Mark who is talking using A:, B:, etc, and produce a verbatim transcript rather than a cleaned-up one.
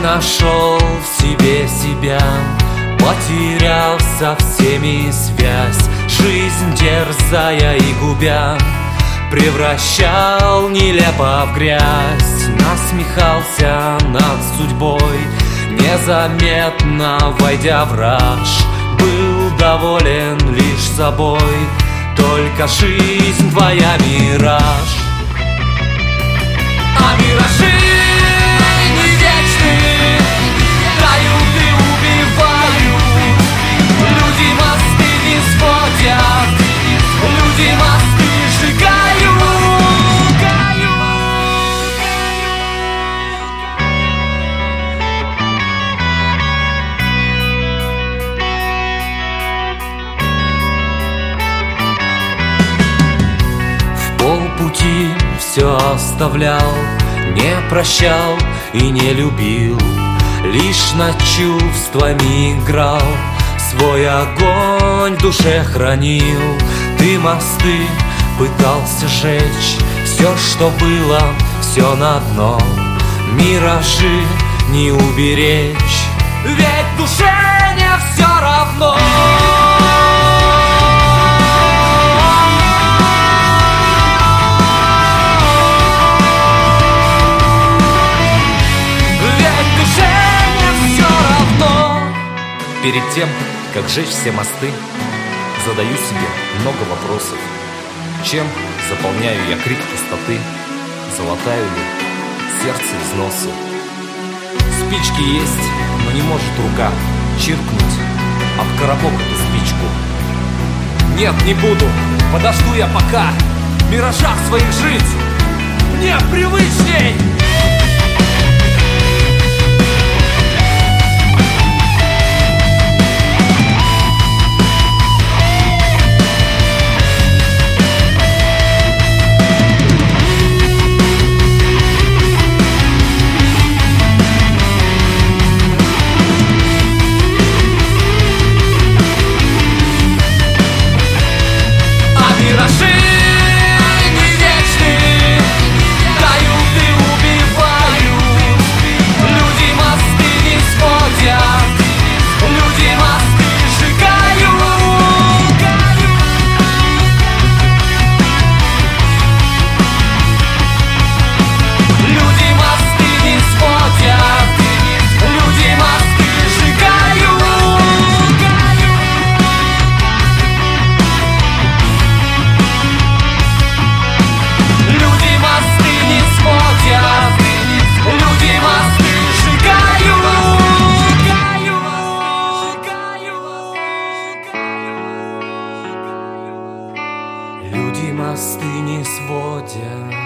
A: нашел в себе себя, потерял со всеми связь, жизнь терзая и губя, превращал нелепо в грязь, насмехался над судьбой, незаметно войдя в раж, был доволен лишь собой, только жизнь твоя мираж. А миражи не вечны, тают и убивают, люди мосты не сводят, люди мосты сжигают. В полпути все оставлял, не прощал и не любил, лишь над чувствами играл, свой огонь в душе хранил. Ты мосты пытался жечь, все, что было, все на дно, миражи не уберечь, ведь в душе не все равно.
B: Перед тем, как сжечь все мосты, задаю себе много вопросов. Чем заполняю я крик пустоты? Золотаю ли сердце износу? Спички есть, но не может рука чиркнуть об коробок эту спичку. Нет, не буду, подожду я пока, в миражах своих жить мне привычней.
A: Люди мосты не сводят.